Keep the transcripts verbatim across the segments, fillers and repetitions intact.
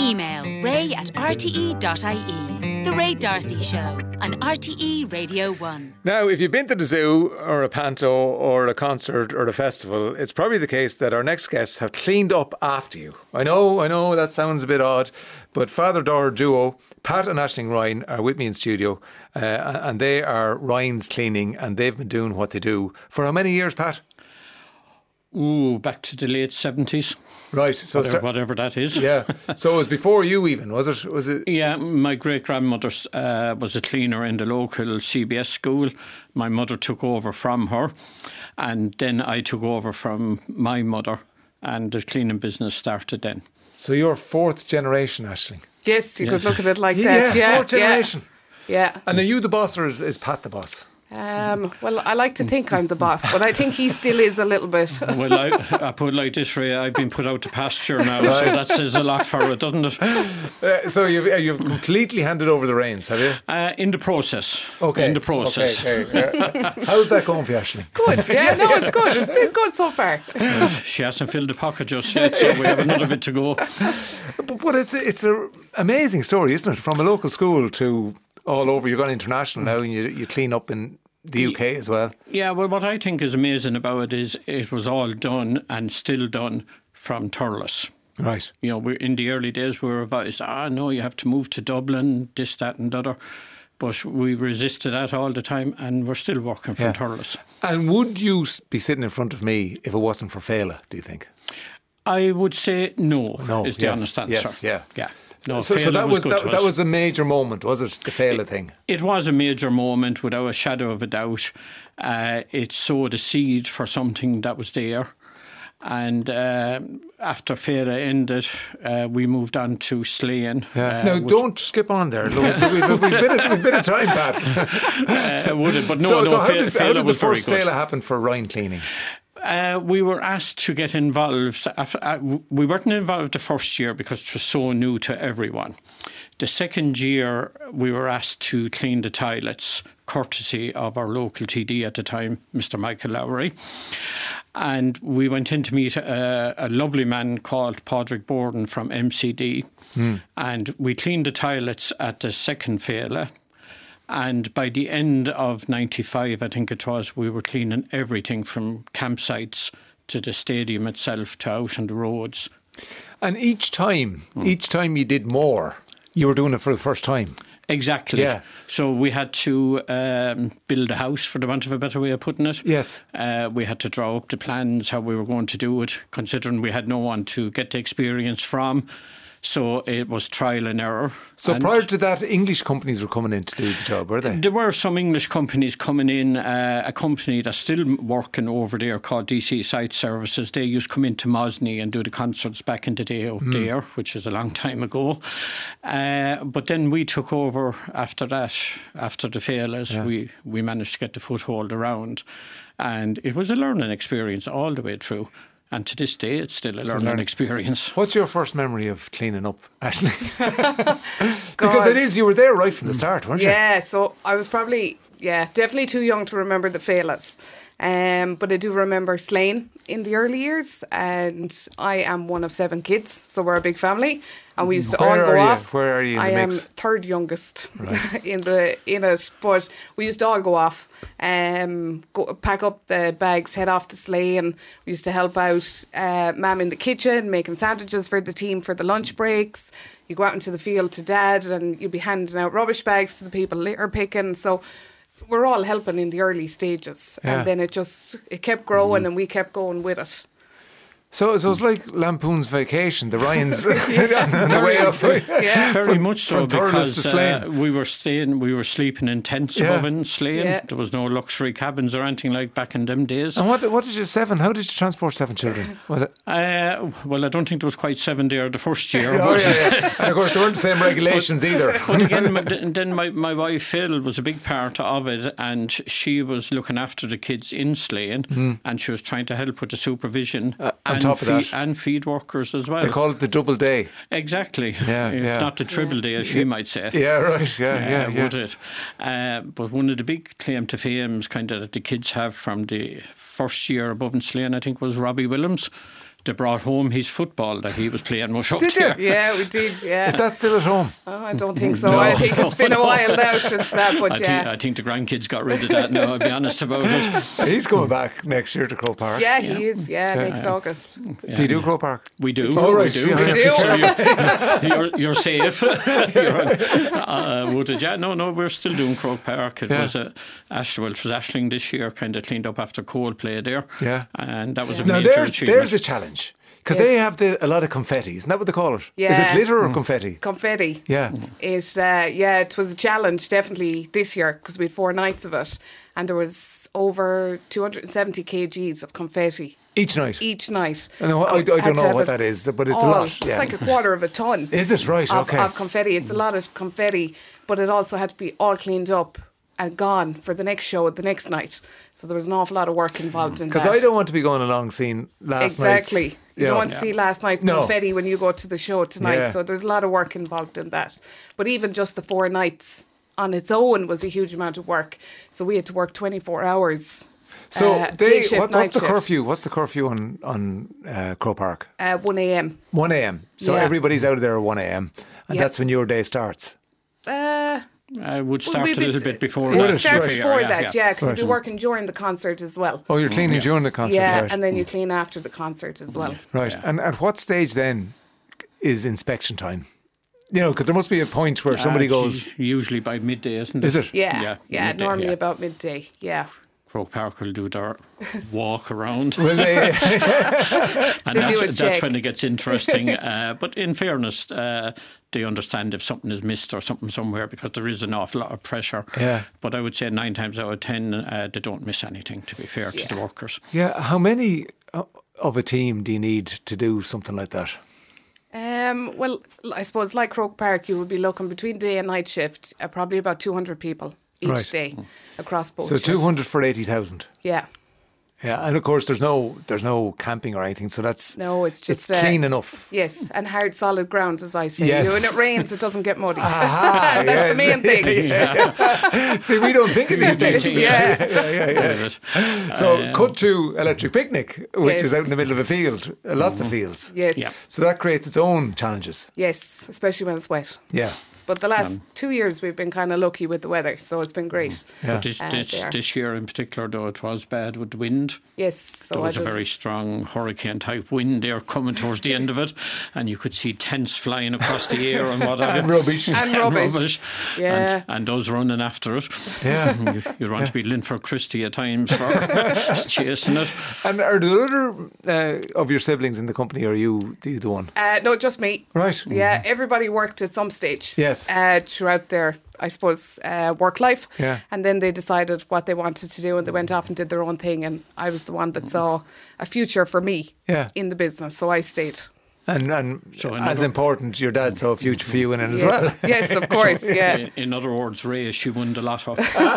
Email ray at r t e dot i e. The Ray D'Arcy Show on R T E Radio one. Now, if you've been to the zoo or a panto or a concert or a festival, it's probably the case that our next guests have cleaned up after you. I know, I know that sounds a bit odd, but father-daughter duo, Pat and Aisling Ryan, are with me in studio, uh, and they are Ryan's Cleaning, and they've been doing what they do for how many years, Pat? Ooh, back to the late seventies. Right. So whatever, whatever that is. Yeah. So it was before you even, was it? Was it? Yeah, my great-grandmother uh, was a cleaner in the local C B S school. My mother took over from her, and then I took over from my mother, and the cleaning business started then. So you're fourth generation, Aisling? Yes, you yeah. could look at it like yeah, that. Yeah, fourth generation. Yeah. yeah. And are you the boss, or is, is Pat the boss? Um, well, I like to think I'm the boss, but I think he still is a little bit. Well, I, I put it like this, Ray, I've been put out to pasture now, right. So that says a lot for it, doesn't it? Uh, so you've, you've completely handed over the reins, have you? Uh, in the process. Okay. In the process. Okay, okay. Uh, how's that going for you, Aisling? Good, yeah, no, it's good. It's been good so far. Uh, she hasn't filled the pocket just yet, so we have another bit to go. But, but it's, it's an amazing story, isn't it? From a local school to all over. You're going international now, and you, you clean up in the U K as well. Yeah, well, what I think is amazing about it is it was all done and still done from Thurles. Right. You know, we in the early days we were advised, ah, no, you have to move to Dublin, this, that and the other. But we resisted that all the time, and we're still working from yeah. Thurles. And would you be sitting in front of me if it wasn't for Fela, do you think? I would say no, no is the yes, honest answer. Yes, yeah. Yeah. No, so, so that was, was that, that was a major moment, was it? The Fela thing. It was a major moment, without a shadow of a doubt. Uh, it sowed a seed for something that was there, and uh, after Fela ended, uh, we moved on to Slane. Yeah. Uh, now, don't skip on there. Look, we've, we've, we've, been a, we've been a time, Pat. uh, would it? But no, so, no. So how Fela, did, how did the first Fela happen for Ryan Cleaning? Uh, we were asked to get involved. After, uh, we weren't involved the first year because it was so new to everyone. The second year, we were asked to clean the toilets, courtesy of our local T D at the time, Mister Michael Lowry. And we went in to meet a, a lovely man called Padraig Borden from M C D. Mm. And we cleaned the toilets at the second Fela. And by the end of ninety-five, I think it was, we were cleaning everything from campsites to the stadium itself to out on the roads. And each time, mm. each time you did more, you were doing it for the first time. Exactly. Yeah. So we had to um, build a house, for the want of a better way of putting it. Yes. Uh, we had to draw up the plans, how we were going to do it, considering we had no one to get the experience from. So it was trial and error. So and prior to that, English companies were coming in to do the job, were they? There were some English companies coming in. Uh, a company that's still working over there called D C Site Services. They used to come into Mosney and do the concerts back in the day out mm. there, which is a long time ago. Uh, but then we took over after that, after the failures. Yeah. We, we managed to get the foothold around. And it was a learning experience all the way through. And to this day, it's still a learning, learning experience. What's your first memory of cleaning up, Aisling? Because it is, you were there right from the start, weren't you? Yeah, so I was probably, yeah, definitely too young to remember the Felas. Um, but I do remember Slane in the early years, and I am one of seven kids, so we're a big family, and we used to Where all go are you? off. Where are you in I the am mix? third youngest right. in the in it, but we used to all go off, um, go pack up the bags, head off to Slane. We used to help out uh, Mam in the kitchen, making sandwiches for the team for the lunch breaks. You go out into the field to Dad, and you'd be handing out rubbish bags to the people litter picking. So we're all helping in the early stages, yeah. and then it just it kept growing, mm. and we kept going with it. So, so it's like Lampoon's Vacation, the Ryans on the way up. Yeah, very from, much so, because uh, we were staying, we were sleeping in tents yeah. above in Slane. Yeah. There was no luxury cabins or anything like back in them days. And what, what did you seven? How did you transport seven children? Was it? Uh, well, I don't think there was quite seven there the first year. oh, yeah, yeah. And of course, there weren't the same regulations but, either. But again, my, then my, my wife Phil was a big part of it, and she was looking after the kids in Slane, mm. and she was trying to help with the supervision uh, on and top of that. And feed workers as well. They call it the double day. Exactly. Yeah, if yeah. not the triple day, as she might say. Yeah, right. Yeah, uh, yeah, yeah. Would it? Uh, but one of the big claim to fames kind of that the kids have from the first year above in Slane, I think, was Robbie Williams. they brought home his football that he was playing much up Did you? there. Yeah, we did. Yeah. Is that still at home? Oh, I don't think so. I think it's been a while now since that. But I, yeah, think, I think the grandkids got rid of that now, I'll be honest about it. He's coming back next year to Croke Park. yeah, he is. Yeah, next August. Do you do Croke Park? We do. Oh, right. We do. We do. So you're, you're, you're safe. you're, uh, would it, yeah, no, no, we're still doing Croke Park. It Yeah. was a Ash, well, it was Ashling this year, kind of cleaned up after Coldplay there. Yeah. And that was a Now major there's achievement. there's a challenge because Yes. they have the, a lot of confetti. Isn't that what they call it? Is Yeah. it glitter or confetti? Confetti. Yeah. It uh, yeah, it was a challenge definitely this year because we had four nights of it, and there was over two hundred seventy kilograms of confetti Each night. each night. I, know, I, I Had don't to know have what it that is, but it's a all. lot. It's Yeah. like a quarter of a ton. Is it right? Of, Okay. of confetti. It's a lot of confetti, but it also had to be all cleaned up and gone for the next show the next night. So there was an awful lot of work involved in that. Because I don't want to be going along seeing last night's. Exactly. You know. don't want to see last night's No. confetti when you go to the show tonight. Yeah. So there's a lot of work involved in that. But even just the four nights on its own was a huge amount of work. So we had to work twenty-four hours. So uh, they, day shift, what, what's night the shift. curfew? What's the curfew on on uh, Croke Park? Uh, one a.m. one a.m. So Yeah. everybody's out of there at one a.m. and Yeah. that's when your day starts. Uh, I would start we'd a be little s- bit before It that. Would would it? start Right. before that, yeah, because Right. you'd be working during the concert as well. Oh, you're cleaning Yeah. during the concert, yeah, right? and then you clean after the concert as well. right. Yeah. And at what stage then is inspection time? You know, because there must be a point where somebody Uh, goes, geez, usually by midday, isn't it? Is it? Yeah, Yeah, yeah, midday, normally yeah. about midday. Yeah, Croke Park will do their walk around. will they? And They that's, do a that's check. when it gets interesting. uh, but in fairness, uh, they understand if something is missed or something somewhere because there is an awful lot of pressure. Yeah. But I would say nine times out of ten, uh, they don't miss anything, to be fair to the workers. Yeah. How many uh, of a team do you need to do something like that? Um, well, I suppose like Croke Park, you would be looking between day and night shift, uh, probably about two hundred people each Right. day across both. So shifts. two hundred for eighty thousand. Yeah. Yeah, and of course there's no there's no camping or anything, so that's No, it's just, it's uh, clean enough. Yes, and hard, solid ground, as I say. Yes. You know, when it rains, it doesn't get muddy. Aha, That's yes. the main thing. See, we don't think of these days. Yeah. yeah, yeah, yeah. So cut to electric picnic, which Yes. is out in the middle of a field, uh, lots of fields. Yes. Yeah. So that creates its own challenges. Yes, especially when it's wet. Yeah. But the last two years we've been kind of lucky with the weather, so it's been great. Yeah. But this, Uh, this, there. this year in particular, though, it was bad with the wind. Yes, so There was I a did- very strong hurricane type wind there coming towards the end of it, and you could see tents flying across the air and what have you. And rubbish. And rubbish. Yeah. And, and those running after it. Yeah. You, you want to be Linford Christie at times for chasing it. And are the other uh, of your siblings in the company, or are you the, the one? Uh, no, just me. Right. Yeah, everybody worked at some stage. Yes. Uh, throughout their, I suppose, uh, work life. Yeah. And then they decided what they wanted to do, and they went off and did their own thing. And I was the one that saw a future for me Yeah. in the business, so I stayed. And, and So as another- important, your dad saw a future for you in it as Yes, well. yes, of course, yeah. In, in other words, Ray, she won the lotto.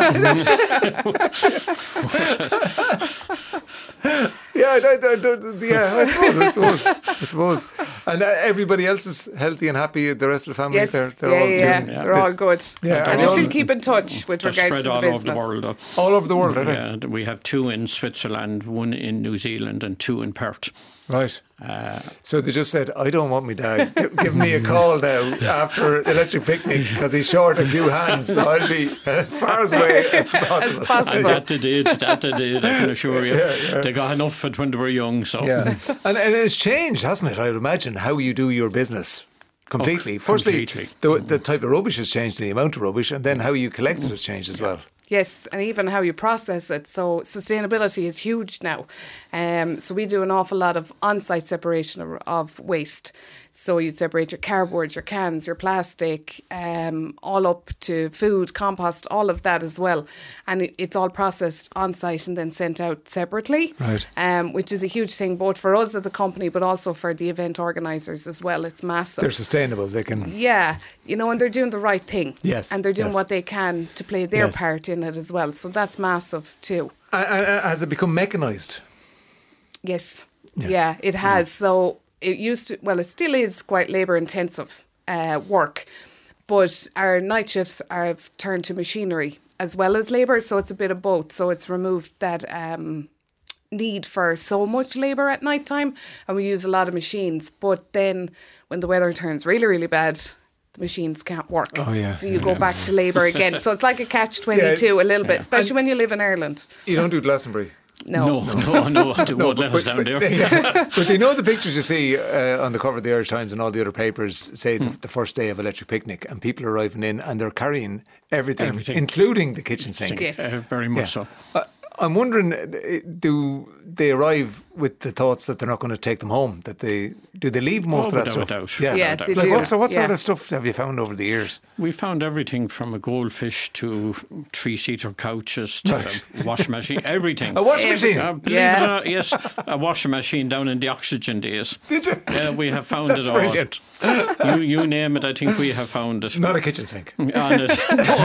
Yeah, I, I, I, yeah, I suppose, I suppose, I suppose. And uh, everybody else is healthy and happy. The rest of the family, Yes, they're, they're yeah, all yeah, doing they're all this- good. Yeah, and and they all- still keep in touch with They're regards to spread the all business. over the world. Though. all over the world, are they? Yeah, we have two in Switzerland, one in New Zealand, and two in Perth. Right. Uh, So they just said, I don't want my dad. Give, give me a call now after electric picnic because he's short a few hands. So I'll be as far as away as possible. and Possible. that they did, that they did, I can assure you. They got enough of it when they were young. So Yeah. and, and it's changed, hasn't it? I would imagine how you do your business. Completely. Oh, Firstly, completely. The, the type of rubbish has changed, the amount of rubbish, and then how you collect it has changed as well. Yes, and even how you process it. So sustainability is huge now. Um, so we do an awful lot of on-site separation of, of waste. So you'd separate your cardboard, your cans, your plastic, um, all up to food, compost, all of that as well. And it, it's all processed on-site and then sent out separately. Right. Um, which is a huge thing both for us as a company but also for the event organisers as well. It's massive. They're sustainable. They can. Yeah, you know, and they're doing the right thing. Yes, And they're doing yes. what they can to play their Yes. part in it as well. So that's massive too. And, and, and has it become mechanised? Yes. Yeah. Yeah, it has. So it used to, well, it still is quite labour intensive uh, work, but our night shifts have turned to machinery as well as labour. So it's a bit of both. So it's removed that um, need for so much labour at night time, and we use a lot of machines. But then when the weather turns really, really bad, the machines can't work. Oh, yeah. So you go back to labour again. So it's like a catch twenty-two Yeah. a little bit, Yeah. especially And when you live in Ireland. You don't do Glastonbury. No. No, no, no, they won't let us down there. Yeah. But you know the pictures you see uh, on the cover of the Irish Times and all the other papers say the, the first day of Electric Picnic, and people arriving in and they're carrying everything, Everything. including the kitchen sink. Yes. Uh, very much so. Uh, I'm wondering, uh, do they arrive with the thoughts that they're not going to take them home? That they do they leave most Oh, of that without a stuff? doubt. Yeah, Yeah, Without a they doubt. Like do. what, so what sort Yeah. of stuff have you found over the years? We found everything from a goldfish to three-seater couches to a washing machine, everything. A washing Everything. machine. Uh, believe Yeah. it or not, yes, a washing machine down in the oxygen days. Did you? Yeah, we have found That's it all. brilliant. You, you name it, I think we have found it. Not a kitchen sink. On it.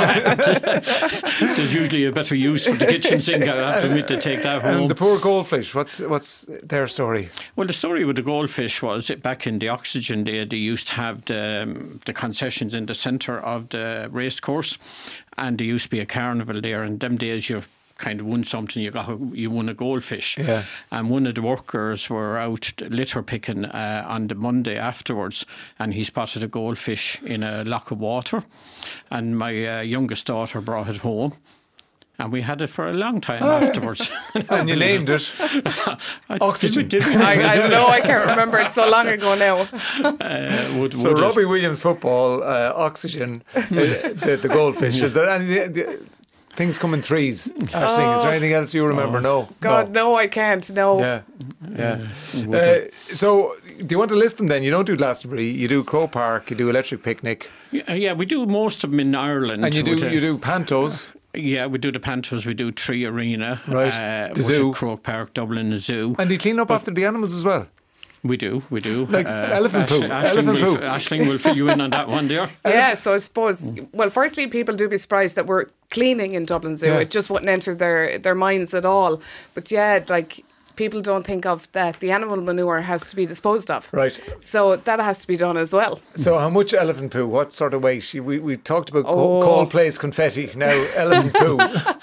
No, there's usually a better use for the kitchen sink. I have to admit to take that home. And the poor goldfish. What's what's their story? Well, the story with the goldfish was it back in the oxygen day, they used to have the, um, the concessions in the centre of the race course, and there used to be a carnival there. And them days you kind of won something, you got you won a goldfish. Yeah. And one of the workers were out litter picking uh, on the Monday afterwards, and he spotted a goldfish in a lock of water, and my uh, youngest daughter brought it home. And we had it for a long time afterwards. And you named it I- Oxygen. Did we, did we? I, I don't know, I can't remember. It's so long ago now. Uh, would, So would it? Robbie Williams football, uh, oxygen, uh, the, the goldfish. Is there any the, things come in threes? Aisling, is there anything else you remember? No. Oh. God, no, I can't. No. Yeah, yeah. Uh, so, do you want to list them then? You don't do Glastonbury. You do Crow Park. You do Electric Picnic, Yeah, yeah, we do most of them in Ireland. and you do with, uh, you do Pantos. Yeah, we do the Pantos, we do Tree Arena, Right. uh, The which is zoo. Croke Park, Dublin, the zoo. And you clean up after the animals as well. We do, we do. Like elephant poo, Aisling elephant will, poo. Aisling will fill you in on that one there. Yeah, so I suppose, well, firstly, people do be surprised that we're cleaning in Dublin Zoo. Yeah. It just wouldn't enter their, their minds at all. But yeah, like, people don't think of that the animal manure has to be disposed of. Right. So that has to be done as well. So, how much elephant poo? What sort of weight? We we talked about Oh. oh. Coldplay's confetti. Now elephant poo.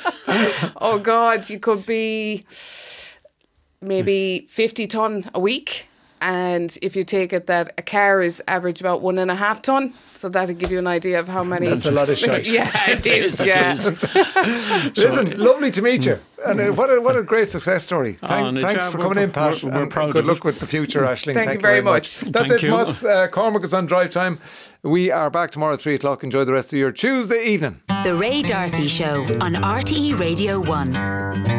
Oh, God, you could be maybe fifty tonne a week. And if you take it that a car is average about one and a half tonne, so that'll give you an idea of how many. That's a lot of shite. Yeah, it is. Yeah. Listen, lovely to meet you. And uh, what a what a great success story. Thank, and thanks yeah, for we're- coming in, Pat. we're- we're and proud good of luck it. with the future, Aisling. Thank you very much. That's Thank it you. from us. Uh, Cormac is on Drive Time. We are back tomorrow at three o'clock. Enjoy the rest of your Tuesday evening. The Ray Darcy Show on R T E Radio one.